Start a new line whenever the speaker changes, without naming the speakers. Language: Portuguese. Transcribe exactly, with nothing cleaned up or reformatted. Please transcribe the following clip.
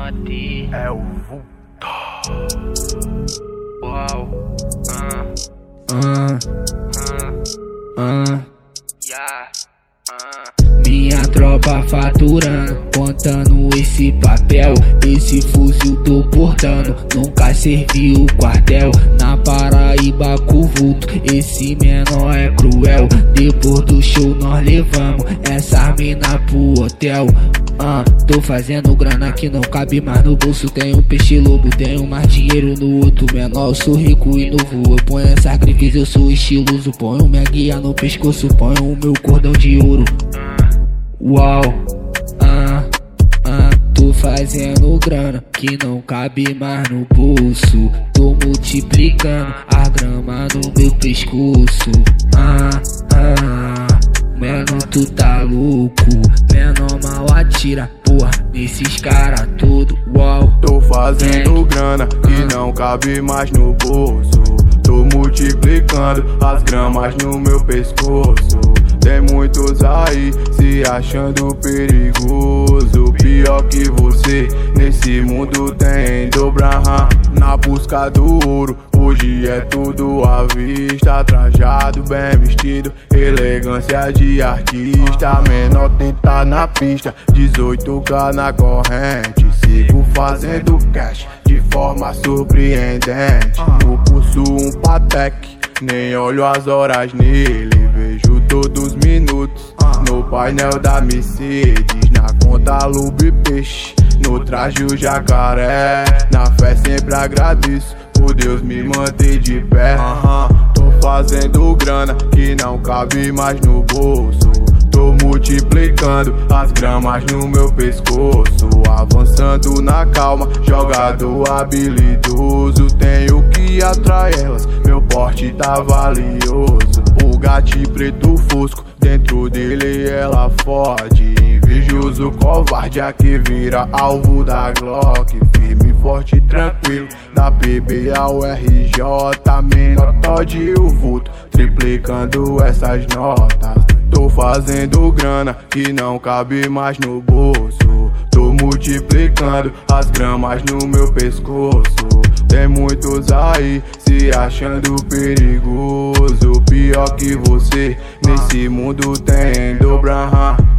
Menotti.
É o vulto.
Uau. Ah.
Ah,
Ah.
ah.
Yeah. Ah.
Minha tropa faturando, contando esse papel. Esse fuzil tô portando, nunca servi o quartel. Na Paraíba com vulto, esse menor é cruel. Depois do show nós levamos essa mina pro hotel. Ah, tô fazendo grana que não cabe mais no bolso. Tenho um peixe lobo, tenho mais dinheiro no outro menor. Eu sou rico e novo, eu ponho essas grifes, eu sou estiloso. Ponho minha guia no pescoço, ponho o meu cordão de ouro. Uau, ah, ah, tô fazendo grana que não cabe mais no bolso. Tô multiplicando a grama no meu pescoço. Ah, ah, mano, tu tá louco. Menor mal atira, porra, nesses cara todo. Uau,
tô fazendo grana que não cabe mais no bolso. Tô multiplicando as gramas no meu pescoço. Tem muitos aí se achando perigoso. Pior que você, nesse mundo tem dobra na busca do ouro. Hoje é tudo à vista, trajado, bem vestido, elegância de artista. Menor tá na pista, dezoito K na corrente. Sigo fazendo cash de forma surpreendente. No pulso um Patek, nem olho as horas nele. Vejo todos os minutos no painel da Mercedes. Na conta Lube Peixe, no traje o jacaré. Na fé sempre agradeço por Deus me manter de pé. Tô fazendo grana que não cabe mais no bolso. Tô multiplicando as gramas no meu pescoço. Avançando na calma, jogador habilidoso. Tenho que atrair elas, meu porte tá valioso. O gato preto fosco, dentro dele ela fode. Invejoso covarde a que vira alvo da Glock. Firme, forte e tranquilo, da P B ao R J. Menor Todd o vulto, triplicando essas notas. Tô fazendo grana que não cabe mais no bolso. Tô multiplicando as gramas no meu pescoço. Tem muitos aí se achando perigoso. Pior que você, nesse mundo tem dobra.